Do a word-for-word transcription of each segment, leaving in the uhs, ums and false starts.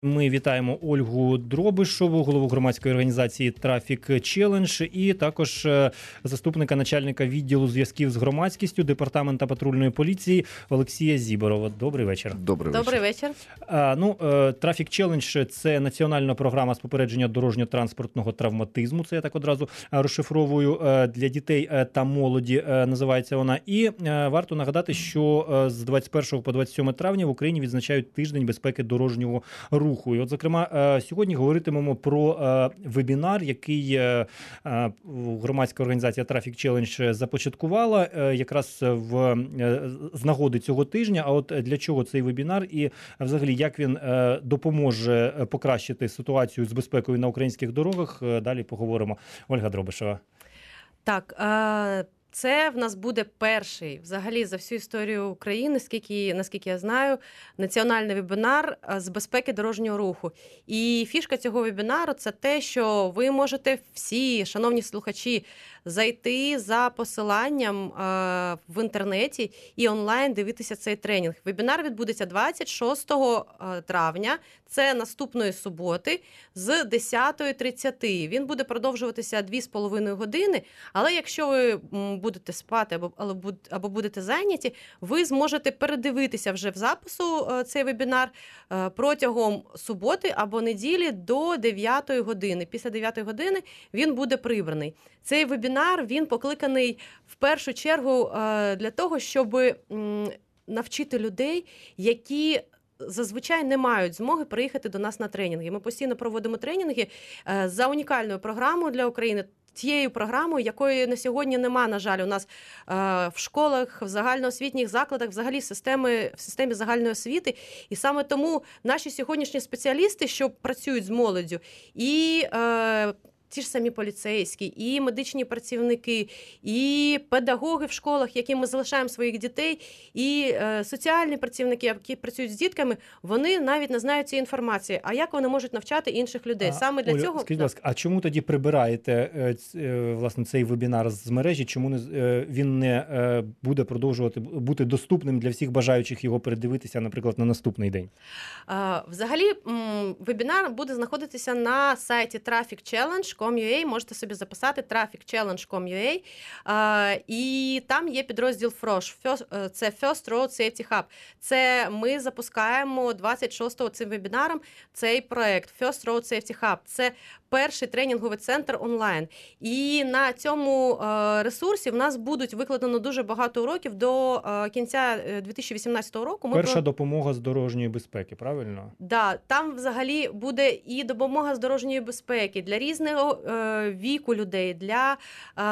Ми вітаємо Ольгу Дробишову, голову громадської організації Traffic Challenge, і також заступника начальника відділу зв'язків з громадськістю Департамента патрульної поліції Олексія Зіборова. Добрий вечір. Добрий вечір. Добрий вечір. А, ну, Traffic Challenge – це національна програма з попередження дорожньо-транспортного травматизму. Це я так одразу розшифровую. Для дітей та молоді називається вона. І варто нагадати, що з двадцять першого по двадцять сьоме травня в Україні відзначають тиждень безпеки дорожнього руху. І от, зокрема, сьогодні говоритимемо про вебінар, який громадська організація Traffic Challenge започаткувала якраз в, з нагоди цього тижня. А от для чого цей вебінар і взагалі як він допоможе покращити ситуацію з безпекою на українських дорогах, далі поговоримо. Ольга Дробишева. Так, це в нас буде перший, взагалі, за всю історію України, скільки, наскільки я знаю, національний вебінар з безпеки дорожнього руху. І фішка цього вебінару – це те, що ви можете всі, шановні слухачі, зайти за посиланням в інтернеті і онлайн дивитися цей тренінг. Вебінар відбудеться двадцять шостого травня, це наступної суботи, з десята тридцять. Він буде продовжуватися дві з половиною години, але якщо ви будете спати або, або будете зайняті, ви зможете передивитися вже в запису цей вебінар протягом суботи або неділі до дев'ятої години. Після дев'ятої години він буде прибраний. Цей вебінар, він покликаний в першу чергу для того, щоб навчити людей, які зазвичай не мають змоги приїхати до нас на тренінги. Ми постійно проводимо тренінги за унікальною програмою для України, тією програмою, якої на сьогодні нема, на жаль, у нас е, в школах, в загальноосвітніх закладах, взагалі в системі, в системі загальної освіти. І саме тому наші сьогоднішні спеціалісти, що працюють з молоддю, і е, ті ж самі поліцейські, і медичні працівники, і педагоги в школах, яким ми залишаємо своїх дітей, і е, соціальні працівники, які працюють з дітками, вони навіть не знають цієї інформації. А як вони можуть навчати інших людей? А, Саме для Оля, цього... Скажіть, будь ласка, а чому тоді прибираєте е, власне цей вебінар з мережі? Чому не, е, він не е, буде продовжувати бути доступним для всіх бажаючих його передивитися, наприклад, на наступний день? А, взагалі, м, вебінар буде знаходитися на сайті Traffic Challenge. Можете собі записати traffic challenge крапка ком крапка ю а, і там є підрозділ фрош, це First Road Safety Hub. Це ми запускаємо двадцять шостого цим вебінаром цей проект First Road Safety Hub. Це перший тренінговий центр онлайн. І на цьому ресурсі в нас будуть викладено дуже багато уроків до кінця дві тисячі вісімнадцятого року. Ми Перша про... допомога з дорожньої безпеки, правильно? Да, там взагалі буде і допомога з дорожньої безпеки для різного е, віку людей, для, е,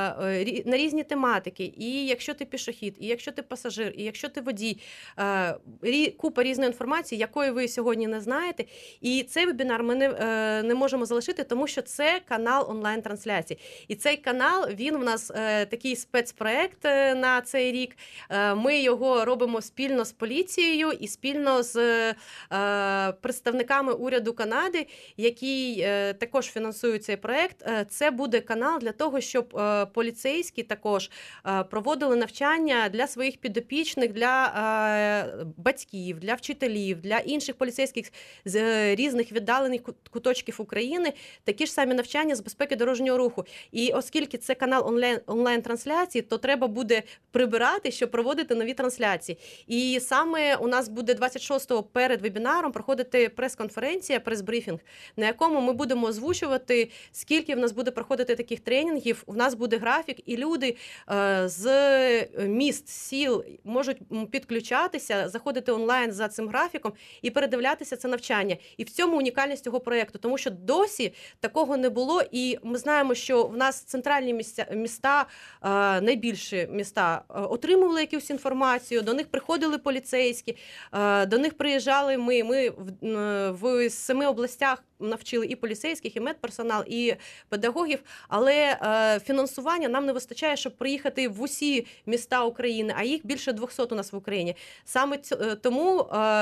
на різні тематики. І якщо ти пішохід, і якщо ти пасажир, і якщо ти водій, е, рі, купа різної інформації, якої ви сьогодні не знаєте. І цей вебінар ми не, е, не можемо залишити, тому що це канал онлайн-трансляції. І цей канал, він в нас е, такий спецпроект е, на цей рік. Е, ми його робимо спільно з поліцією і спільно з е, представниками уряду Канади, який е, також фінансує цей проект. Е, це буде канал для того, щоб е, поліцейські також е, проводили навчання для своїх підопічних, для е, батьків, для вчителів, для інших поліцейських з е, різних віддалених куточків України, такі ж самі навчання з безпеки дорожнього руху. І оскільки це канал онлайн, онлайн-трансляції, то треба буде прибирати, щоб проводити нові трансляції. І саме у нас буде двадцять шостого перед вебінаром проходити прес-конференція, прес-брифінг, на якому ми будемо озвучувати, скільки в нас буде проходити таких тренінгів. У нас буде графік, і люди е, з міст, сіл можуть підключатися, заходити онлайн за цим графіком і передивлятися це навчання. І в цьому унікальність цього проєкту, тому що досі такого не було, і ми знаємо, що в нас центральні місця, міста, е, найбільші міста, е, отримували якусь інформацію, до них приходили поліцейські, е, до них приїжджали ми, ми в, е, в семи областях навчили і поліцейських, і медперсонал, і педагогів, але е, фінансування нам не вистачає, щоб приїхати в усі міста України, а їх більше двохсот у нас в Україні. Саме ць, тому е,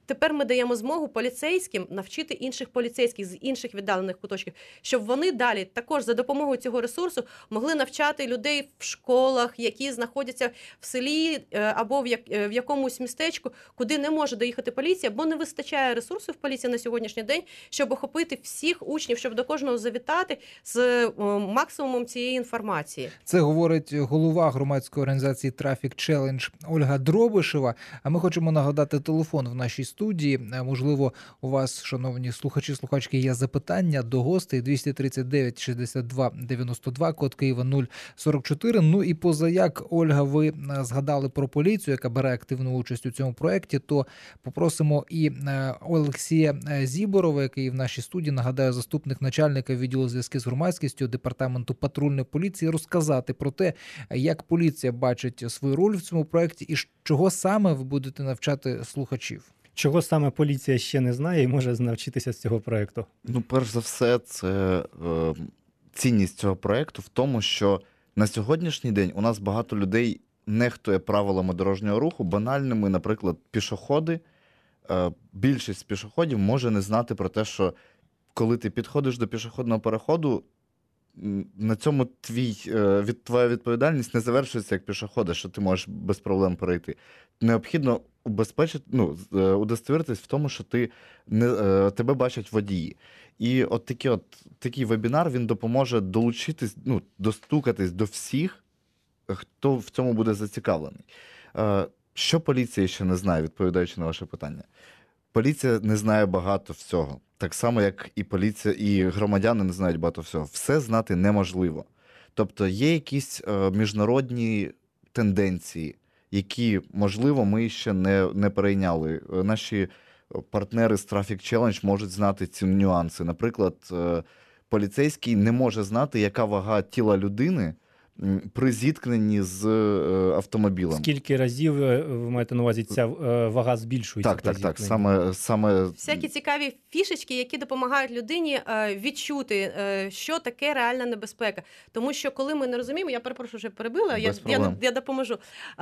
тепер ми даємо змогу поліцейським навчити інших поліцейських з інших віддалених куточків, щоб вони далі також за допомогою цього ресурсу могли навчати людей в школах, які знаходяться в селі або в, як, в якомусь містечку, куди не може доїхати поліція, бо не вистачає ресурсів в поліції на сьогоднішній день, щоб охопити всіх учнів, щоб до кожного завітати з максимумом цієї інформації. Це говорить голова громадської організації Traffic Challenge Ольга Дробишева. А ми хочемо нагадати телефон в нашій студії. Можливо, у вас, шановні слухачі, слухачки, є запитання до гостей. двісті тридцять дев'ять шістдесят два дев'яносто два, код Києва нуль сорок чотири. Ну і позаяк, Ольга, ви згадали про поліцію, яка бере активну участь у цьому проєкті, то попросимо і Олексія Зіборова, який в нашій студії, нагадаю, заступник начальника відділу зв'язки з громадськістю Департаменту патрульної поліції, розказати про те, як поліція бачить свою роль в цьому проєкті і чого саме ви будете навчати слухачів. Чого саме поліція ще не знає і може навчитися з цього проєкту? Ну, перш за все, це е, цінність цього проєкту в тому, що на сьогоднішній день у нас багато людей нехтує правилами дорожнього руху, банальними, наприклад, пішоходи. Е, більшість пішоходів може не знати про те, що коли ти підходиш до пішохідного переходу, на цьому твій, від, твоя відповідальність не завершується як пішохода, що ти можеш без проблем перейти. Необхідно убезпечити, ну, удостовіритись в тому, що ти, не, тебе бачать водії. І от, такі, от такий вебінар, він допоможе долучитись, ну, достукатись до всіх, хто в цьому буде зацікавлений. Що поліція ще не знає, відповідаючи на ваше питання? Поліція не знає багато всього. Так само, як і поліція, і громадяни не знають багато всього. Все знати неможливо. Тобто є якісь е, міжнародні тенденції, які, можливо, ми ще не, не перейняли. Наші партнери з Traffic Challenge можуть знати ці нюанси. Наприклад, е, поліцейський не може знати, яка вага тіла людини при зіткненні з автомобілем. Скільки разів, ви маєте на увазі, ця вага збільшується? Так, так, так. Саме, саме... Всякі цікаві фішечки, які допомагають людині відчути, що таке реальна небезпека. Тому що коли ми не розуміємо, я перепрошую, вже перебила, я, я, я допоможу.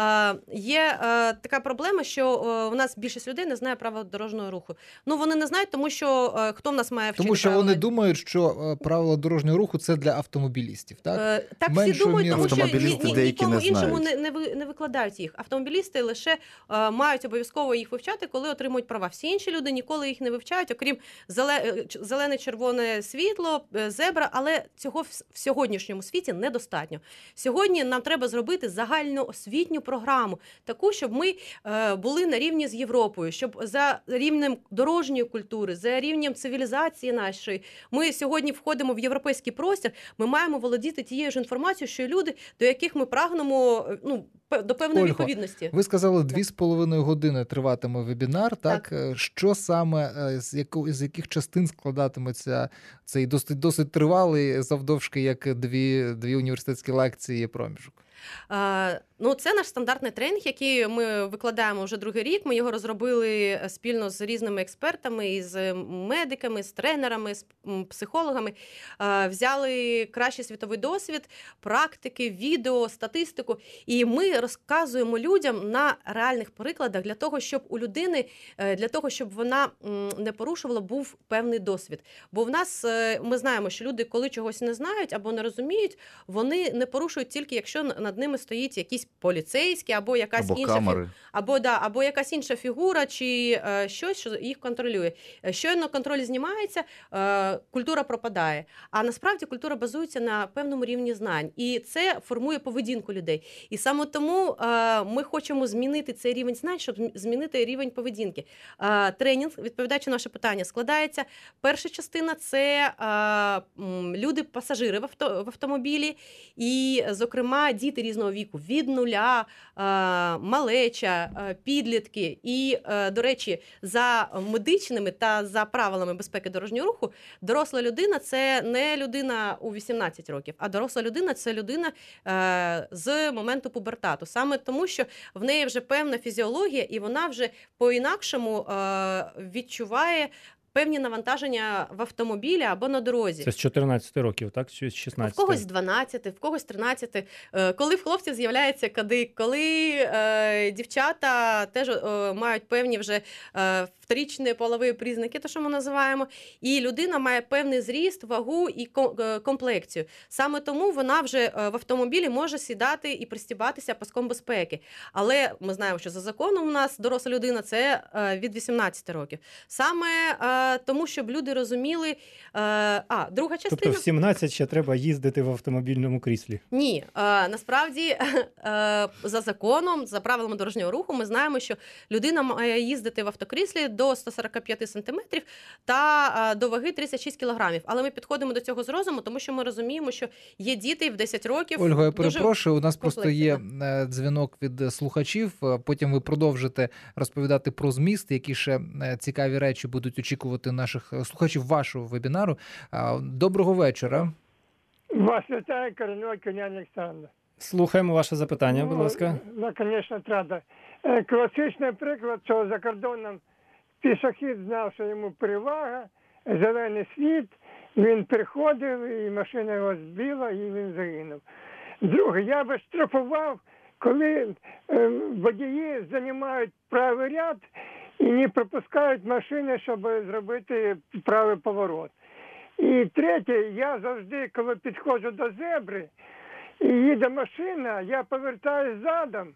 Є така проблема, що у нас більшість людей не знає правил дорожнього руху. Ну, вони не знають, тому що хто в нас має вчити Тому що правила? вони думають, що правила дорожнього руху – це для автомобілістів, так? Так, всі думають, тому що ні, ні, нікому не іншому не, не, не викладають їх. Автомобілісти лише е, мають обов'язково їх вивчати, коли отримують права. Всі інші люди ніколи їх не вивчають, окрім зеле, зелене-червоне світло, зебра, але цього в, в сьогоднішньому світі недостатньо. Сьогодні нам треба зробити загальну освітню програму, таку, щоб ми е, були на рівні з Європою, щоб за рівнем дорожньої культури, за рівнем цивілізації нашої, ми сьогодні входимо в європейський простір, ми маємо володіти тією ж інформацією, що й люди, до яких ми прагнемо, ну, до певної Ольго, відповідності. Ви сказали, дві з половиною години триватиме вебінар, так? так? Що саме, з, яко, з яких частин складатиметься цей досить, досить тривалий, завдовжки, як дві, дві університетські лекції проміжок? Uh, ну, це наш стандартний тренінг, який ми викладаємо вже другий рік. Ми його розробили спільно з різними експертами, із медиками, з тренерами, з психологами. Uh, взяли кращий світовий досвід, практики, відео, статистику. І ми розказуємо людям на реальних прикладах для того, щоб у людини, для того, щоб вона не порушувала, був певний досвід. Бо в нас, ми знаємо, що люди, коли чогось не знають або не розуміють, вони не порушують тільки, якщо над ними стоїть якийсь поліцейський або якась або інша камери. або да, або якась інша фігура чи е, щось, що їх контролює. Щойно контроль знімається, е, культура пропадає. А насправді культура базується на певному рівні знань, і це формує поведінку людей. І саме тому е, ми хочемо змінити цей рівень знань, щоб змінити рівень поведінки. Е, тренінг, відповідаючи на ваше питання, складається. Перша частина – це е, люди-пасажири в, авто, в автомобілі, і, зокрема, діти різного віку, від нуля, малеча, підлітки. І, до речі, за медичними та за правилами безпеки дорожнього руху, доросла людина – це не людина у вісімнадцять років, а доросла людина – це людина з моменту пубертату. Саме тому, що в неї вже певна фізіологія, і вона вже по-інакшому відчуває певні навантаження в автомобілі або на дорозі. Це з чотирнадцяти років, так? Чи з В шістнадцяти? когось з дванадцяти, в когось з тринадцяти. Е, Коли в хлопців з'являється кадик, коли е, дівчата теж е, мають певні вже е, вторічні полові признаки, то що ми називаємо, і людина має певний зріст, вагу і ко- е, комплекцію. Саме тому вона вже е, в автомобілі може сідати і пристібатися паском безпеки. Але ми знаємо, що за законом у нас доросла людина – це е, від вісімнадцяти років. Саме е, тому, щоб люди розуміли, е, а, друга частина... Тобто в сімнадцять ще треба їздити в автомобільному кріслі? Ні, е, насправді е, за законом, за правилами дорожнього руху, ми знаємо, що людина має їздити в автокріслі до сто сорок п'ять сантиметрів та е, до ваги тридцять шість кілограмів. Але ми підходимо до цього з розуму, тому що ми розуміємо, що є діти в десять років. Ольга, я дуже перепрошую, у нас просто є комплексна. е, дзвінок від слухачів, е, потім ви продовжите розповідати про зміст, які ще е, цікаві речі будуть очікувати наших е, слухачів вашого вебінару. А, Доброго вечора. Вас вітає Коренной Коня Олександр. Слухаємо ваше запитання, будь ласка. Ну, звісно, треба. Е, Класичний приклад, що за кордоном пішохід знав, що йому перевага, зелений світ, він приходив, і машина його збила, і він загинув. Друге, я би штрафував, коли е, водії займають правий ряд і не пропускають машини, щоб зробити правий поворот. І третє, я завжди, коли підходжу до зебри, і їде машина, я повертаюсь задом,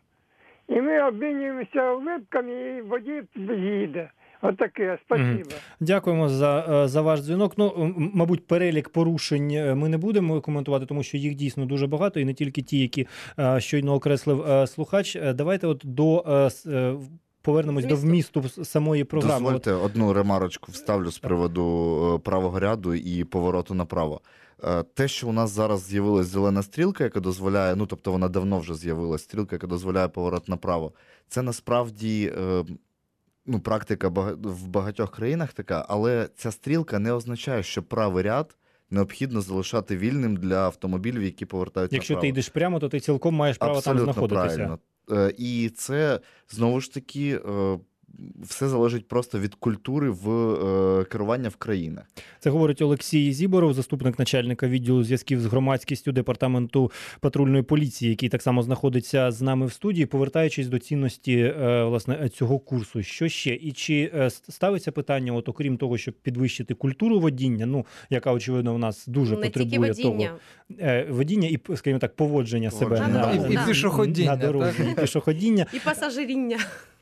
і ми обмінюємося улипками, і водій їде. Отаке, спасибо. Дякуємо за, за ваш дзвінок. Ну, м- мабуть, перелік порушень ми не будемо коментувати, тому що їх дійсно дуже багато, і не тільки ті, які е, щойно окреслив е, слухач. Е, Давайте от до е, с- е, повернемось до Змісту. вмісту самої програми. От, Дозвольте одну ремарочку вставлю з приводу е, правого ряду і повороту направо. Е, Те, що у нас зараз з'явилась зелена стрілка, яка дозволяє, ну тобто вона давно вже з'явилась, стрілка, яка дозволяє поворот направо, це насправді е, ну, практика бага- в багатьох країнах така, але ця стрілка не означає, що правий ряд необхідно залишати вільним для автомобілів, які повертаються якщо направо. ти йдеш прямо, то ти цілком маєш право Абсолютно там знаходитися. правильно. Е, І це, знову ж таки, е, все залежить просто від культури в е, керування в країнах. Це говорить Олексій Зіборов, заступник начальника відділу зв'язків з громадськістю департаменту патрульної поліції, який так само знаходиться з нами в студії. Повертаючись до цінності е, власне цього курсу, що ще? І чи е, ставиться питання, от окрім того, щоб підвищити культуру водіння, ну яка очевидно в нас дуже не тільки потребує водіння. того е, водіння і, скажімо так, поводження себе Поводження на, на дорозі. І, і Да. пішоходіння. на дорозі, так? і пішоходіння. І пасажиріння.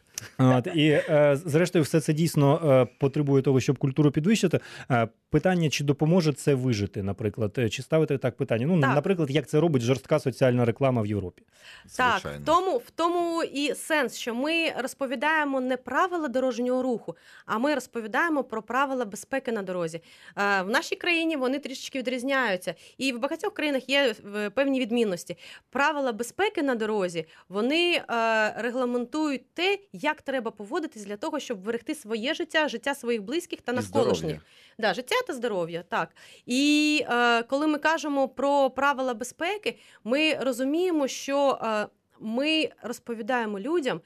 От, і е, зрештою, все це дійсно е, потребує того, щоб культуру підвищити. Е, питання, чи допоможе це вижити, наприклад, Е, чи ставити так питання? Ну, Так. наприклад, як це робить жорстка соціальна реклама в Європі. Так, Звичайно. в тому, в тому і сенс, що ми розповідаємо не правила дорожнього руху, а ми розповідаємо про правила безпеки на дорозі. Е, В нашій країні вони трішечки відрізняються, і в багатьох країнах є е, певні відмінності. Правила безпеки на дорозі, вони е, регламентують те, як треба поводитись для того, щоб берегти своє життя, життя своїх близьких та І навколишніх. здоров'я. Да, життя та здоров'я, так. І е, коли ми кажемо про правила безпеки, ми розуміємо, що е, ми розповідаємо людям,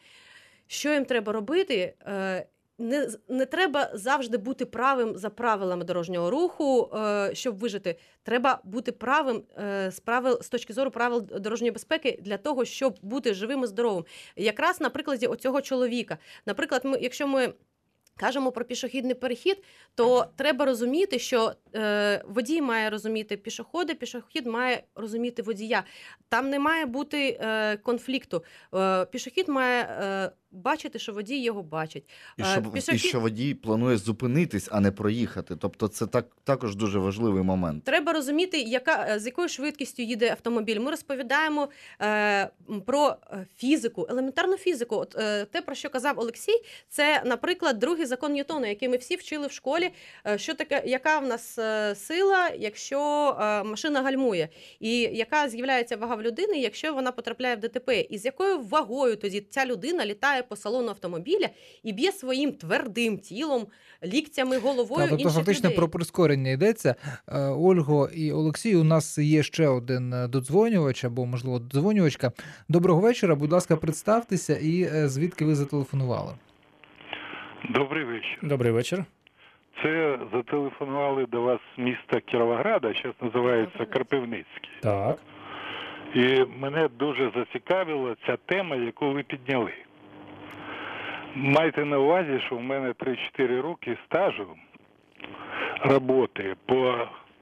що їм треба робити. Е, не, не треба завжди бути правим за правилами дорожнього руху, е, щоб вижити. Треба бути правим е, з правил з точки зору правил дорожньої безпеки для того, щоб бути живим і здоровим. Якраз на прикладі оцього чоловіка. Наприклад, ми, якщо ми кажемо про пішохідний перехід, то треба розуміти, що е, водій має розуміти пішохода, пішохід має розуміти водія. Там не має бути е, конфлікту. Е, пішохід має е, бачити, що водій його бачить. І Е, що, пішохід- і що водій планує зупинитись, а не проїхати. Тобто це так, також дуже важливий момент. Треба розуміти, яка, з якою швидкістю їде автомобіль. Ми розповідаємо е, про фізику, елементарну фізику. От, е, те, про що казав Олексій, це, наприклад, другий закон Ньютона, який ми всі вчили в школі. Е, що таке, яка в нас е, сила, якщо е, машина гальмує, і яка з'являється вага в людини, якщо вона потрапляє в ДТП, і з якою вагою тоді ця людина літає по салону автомобіля і б'є своїм твердим тілом, ліктями, головою Та, тобто інших фактично людей. про прискорення йдеться. Е, Ольго і Олексій, у нас є ще один е, додзвонювач або, можливо, додзвонювачка. Доброго вечора, будь ласка, представтеся і е, звідки ви зателефонували. Добрий вечір. Добрий вечір. Це зателефонували до вас з міста Кіровограда, зараз називається Кропивницький. Так. І мене дуже зацікавила ця тема, яку ви підняли. Майте на увазі, що в мене три-чотири роки стажу роботи по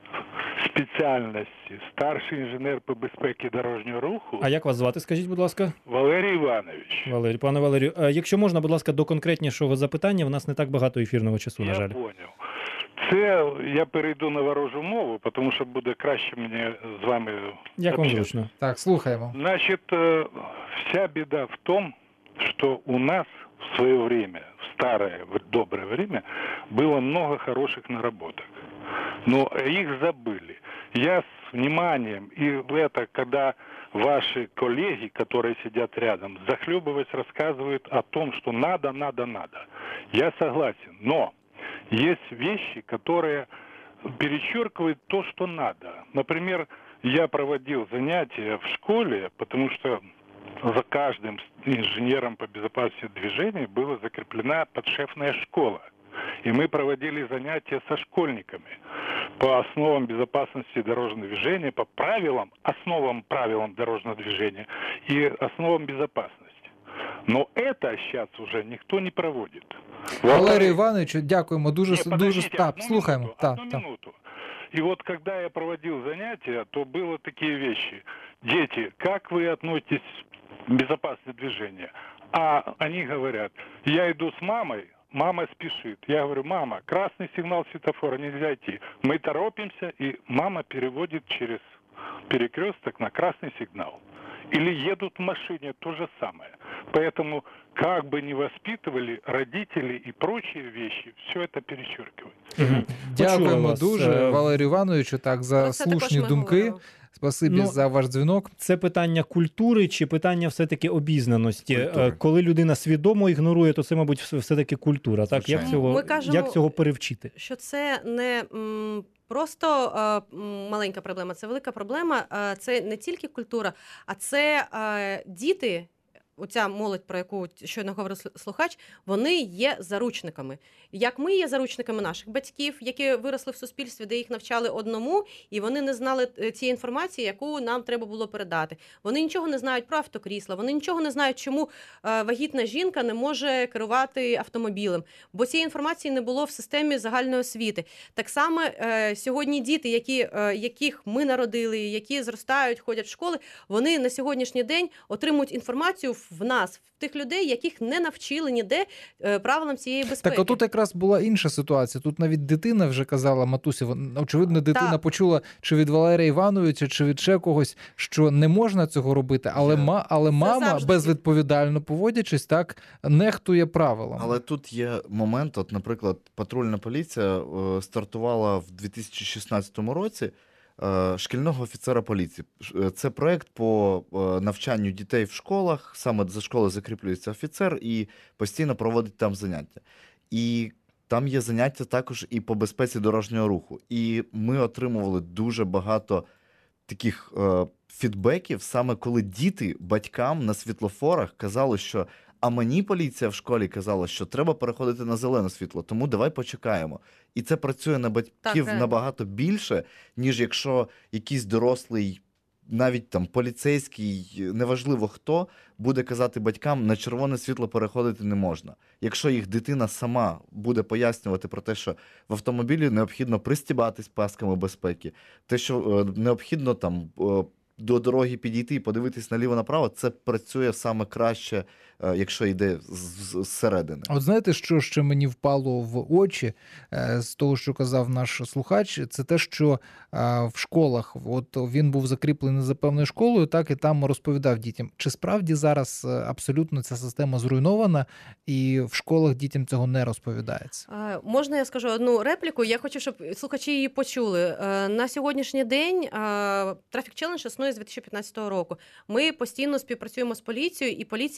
спеціальності старший інженер по безпеці дорожнього руху. А як вас звати, скажіть, будь ласка? Валерій Іванович. Валерій, пане Валерію, якщо можна, будь ласка, до конкретнішого запитання, в нас не так багато ефірного часу, на жаль. Я поняв. Це я перейду на ворожу мову, тому що буде краще мені з вами Як вам общатися. зручно? Так, слухаємо. Значит, вся беда в том, что у нас в свое время, в старое, в доброе время, было много хороших наработок. Но их забыли. Я с вниманием, и это, когда ваши коллеги, которые сидят рядом, захлебываясь, рассказывают о том, что надо, надо, надо. Я согласен, но есть вещи, которые перечеркивают то, что надо. Например, я проводил занятия в школе, потому что за каждым инженером по безопасности движения была закреплена подшефная школа. И мы проводили занятия со школьниками по основам безопасности дорожного движения, по правилам, основам правилам дорожного движения и основам безопасности. Но это сейчас уже никто не проводит. Валерію Івановичу, дякуємо. Дуже, Не, дуже подождите, так, одну слухаємо. минуту, Так, одну так. минуту. И вот когда я проводил занятия, то было такие вещи. Дети, как вы относитесь к безопасности движения? А они говорят, я иду с мамой, мама спешит. Я говорю, мама, красный сигнал светофора, нельзя идти. Мы торопимся, и мама переводит через перекресток на красный сигнал. Или едут в машине, то же самое. Поэтому, как бы ни воспитывали родители и прочие вещи, все это перечеркивается. Угу. Дякуємо дуже, Валерію Івановичу, так, за Про це також слушні ми думки. говоримо. Спасибі Ну, за ваш дзвінок. Це питання культури чи питання все-таки обізнаності? Культури. Е, Коли людина свідомо ігнорує, то це, мабуть, вс- все-таки культура. Так? Як Звичайно. цього, Ми кажемо, як цього перевчити? Що це не м, просто е, м, маленька проблема, це велика проблема. Е, Це не тільки культура, а це е, діти. Оця молодь, про яку щойно говорив слухач, вони є заручниками. Як ми є заручниками наших батьків, які виросли в суспільстві, де їх навчали одному, і вони не знали цієї інформації, яку нам треба було передати. Вони нічого не знають про автокрісла, вони нічого не знають, чому вагітна жінка не може керувати автомобілем, бо цієї інформації не було в системі загальної освіти. Так само сьогодні діти, які, яких ми народили, які зростають, ходять в школи, вони на сьогоднішній день отримують інформацію в нас, в тих людей, яких не навчили ніде правилам цієї безпеки. Так, а тут якраз була інша ситуація. Тут навіть дитина вже казала, матусі, очевидно, дитина Так. почула чи від Валерія Івановича, чи від ще когось, що не можна цього робити, але, Я- ма, але мама, завжди. безвідповідально поводячись, так, нехтує правилами. Але тут є момент, от, наприклад, патрульна поліція е, стартувала в дві тисячі шістнадцятому році е, шкільного офіцера поліції. Ш- Це проєкт по е, навчанню дітей в школах, саме за школи закріплюється офіцер і постійно проводить там заняття. І там є заняття також і по безпеці дорожнього руху. І ми отримували дуже багато таких е, фідбеків, саме коли діти батькам на світлофорах казали, що а мені поліція в школі казала, що треба переходити на зелене світло, тому давай почекаємо. І це працює на батьків реально. набагато більше, ніж якщо якийсь дорослий, навіть там поліцейський, неважливо хто, буде казати батькам, на червоне світло переходити не можна. Якщо їх дитина сама буде пояснювати про те, що в автомобілі необхідно пристібатись пасками безпеки, те, що е, необхідно там е, до дороги підійти і подивитись наліво-направо, це працює саме краще, е, якщо йде з- з- зсередини. От знаєте, що ще мені впало в очі е, з того, що казав наш слухач, це те, що е, в школах, от він був закріплений за певною школою, так, і там розповідав дітям, чи справді зараз е, абсолютно ця система зруйнована, і в школах дітям цього не розповідається. Е, Можна я скажу одну репліку? Я хочу, щоб слухачі її почули. Е, На сьогоднішній день е, Traffic Challenge існує з дві тисячі п'ятнадцятого року. Ми постійно співпрацюємо з поліцією, і поліція постійно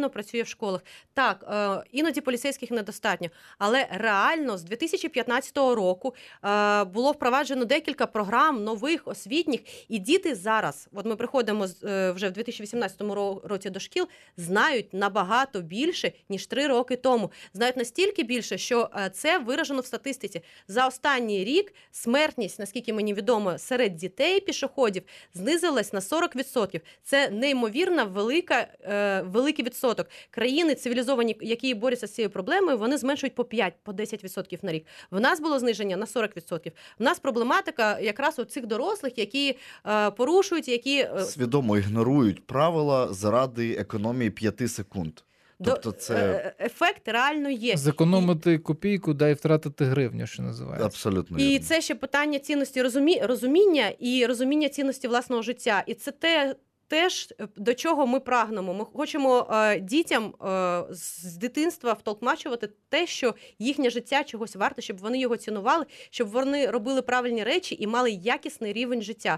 постійно працює в школах. Так, е, іноді поліцейських недостатньо, але реально з дві тисячі п'ятнадцятого року е, було впроваджено декілька програм нових, освітніх, і діти зараз, от ми приходимо е, вже в дві тисячі вісімнадцятому році до шкіл, знають набагато більше, ніж три роки тому. Знають настільки більше, що е, це виражено в статистиці. За останній рік смертність, наскільки мені відомо, серед дітей пішоходів знизилась на сорок відсотків. Це неймовірно велика, е, великий відсоток. Країни цивілізовані, які борються з цією проблемою, вони зменшують по п'ять, по десять відсотків на рік. В нас було зниження на сорок відсотків. В нас проблематика якраз у цих дорослих, які е, порушують, які... Е... Свідомо ігнорують правила заради економії п'яти секунд. Тобто це... Ефект реально є. Зекономити копійку, дай втратити гривню, що називається. Абсолютно. І вірно. це ще питання цінності розумі... розуміння і розуміння цінності власного життя. І це те, теж до чого ми прагнемо. Ми хочемо е, дітям е, з дитинства втолкмачувати те, що їхнє життя чогось варте, щоб вони його цінували, щоб вони робили правильні речі і мали якісний рівень життя.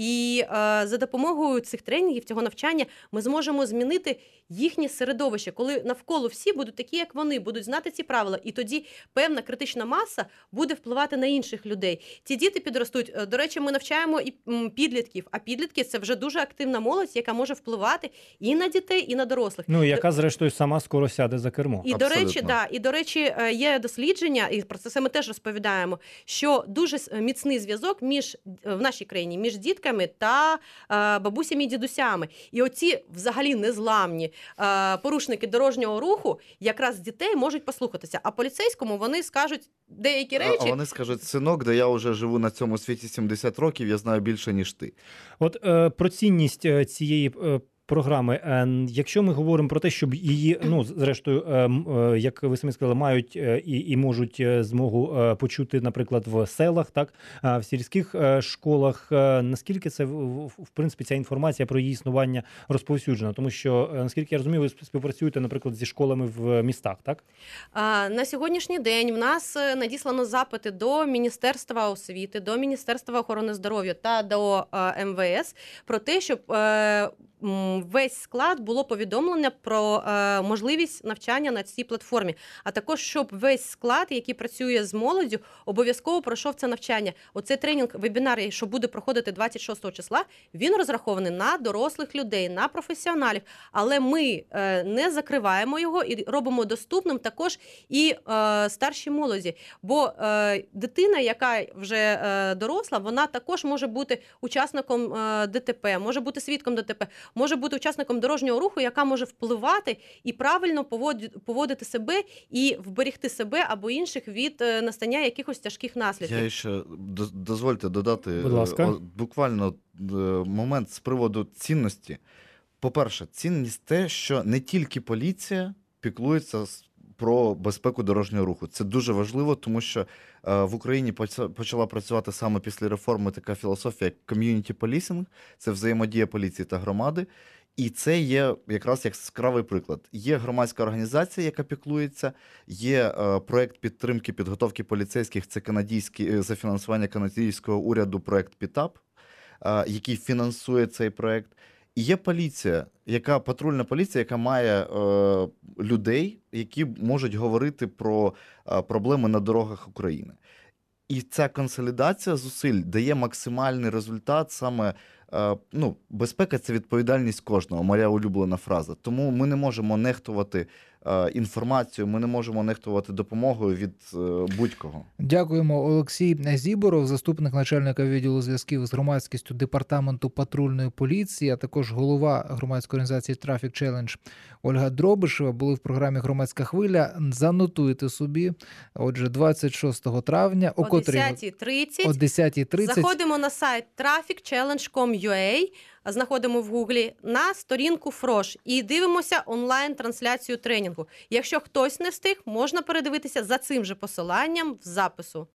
І е, за допомогою цих тренінгів, цього навчання, ми зможемо змінити їхнє середовище, коли навколо всі будуть такі, як вони, будуть знати ці правила, і тоді певна критична маса буде впливати на інших людей. Ці діти підростуть. До речі, ми навчаємо і підлітків, а підлітки – це вже дуже активна молодь, яка може впливати і на дітей, і на дорослих. Ну, яка, зрештою, сама скоро сяде за кермо. І, до речі, да, і, до речі, є дослідження, і про це ми теж розповідаємо, що дуже міцний зв'язок між, в нашій країні між дітками та бабусями і дідусями. І оці взагалі незламні порушники дорожнього руху якраз дітей можуть послухатися. А поліцейському вони скажуть деякі речі. А вони скажуть: синок, де я вже живу на цьому світі сімдесят років, я знаю більше, ніж ти. От е, про цінність цієї е, програми. Е, якщо ми говоримо про те, щоб її, ну, зрештою, е, е, як ви самі сказали, мають е, і, і можуть змогу е, почути, наприклад, в селах, так, е, в сільських е, школах, е, наскільки це, в, в принципі, ця інформація про її існування розповсюджена? Тому що, е, наскільки я розумію, ви співпрацюєте, наприклад, зі школами в містах, так? А, на сьогоднішній день в нас надіслано запити до Міністерства освіти, до Міністерства охорони здоров'я та до е, ем ве ес про те, щоб е, весь склад було повідомлення про е, можливість навчання на цій платформі, а також щоб весь склад, який працює з молоддю, обов'язково пройшов це навчання. Оцей тренінг, вебінар, що буде проходити двадцять шостого числа, він розрахований на дорослих людей, на професіоналів, але ми е, не закриваємо його і робимо доступним також і е, старшій молоді, бо е, дитина, яка вже е, доросла, вона також може бути учасником е, де те пе, може бути свідком де те пе, може бути учасником дорожнього руху, яка може впливати і правильно поводити себе і вберегти себе або інших від настання якихось тяжких наслідків. Я ще дозвольте додати Будь буквально момент з приводу цінності. По-перше, цінність те, що не тільки поліція піклується про безпеку дорожнього руху. Це дуже важливо, тому що е, в Україні почала працювати саме після реформи така філософія, як ком'юніті полісінг, це взаємодія поліції та громади. І це є якраз яскравий приклад. Є громадська організація, яка піклується, є е, проєкт підтримки підготовки поліцейських, це канадійський, за фінансування канадського уряду проєкт Пітап, е, який фінансує цей проєкт. І є поліція, яка патрульна поліція, яка має е, людей, які можуть говорити про е, проблеми на дорогах України. І ця консолідація зусиль дає максимальний результат саме, е, ну, безпека – це відповідальність кожного, моя улюблена фраза. Тому ми не можемо нехтувати е, інформацією, ми не можемо нехтувати допомогою від е, будь-кого. Дякуємо. Олексій Зіборов, заступник начальника відділу зв'язків з громадськістю департаменту патрульної поліції, а також голова громадської організації Traffic Challenge Ольга Дробишева були в програмі «Громадська хвиля». Занотуйте собі. Отже, двадцять шостого травня о, о десятій тридцять о десятій тридцять заходимо на сайт трафік челендж крапка ком крапка ю а, знаходимо в Гуглі на сторінку Фрош і дивимося онлайн-трансляцію тренінгу. Якщо хтось не встиг, можна передивитися за цим же посиланням в запису.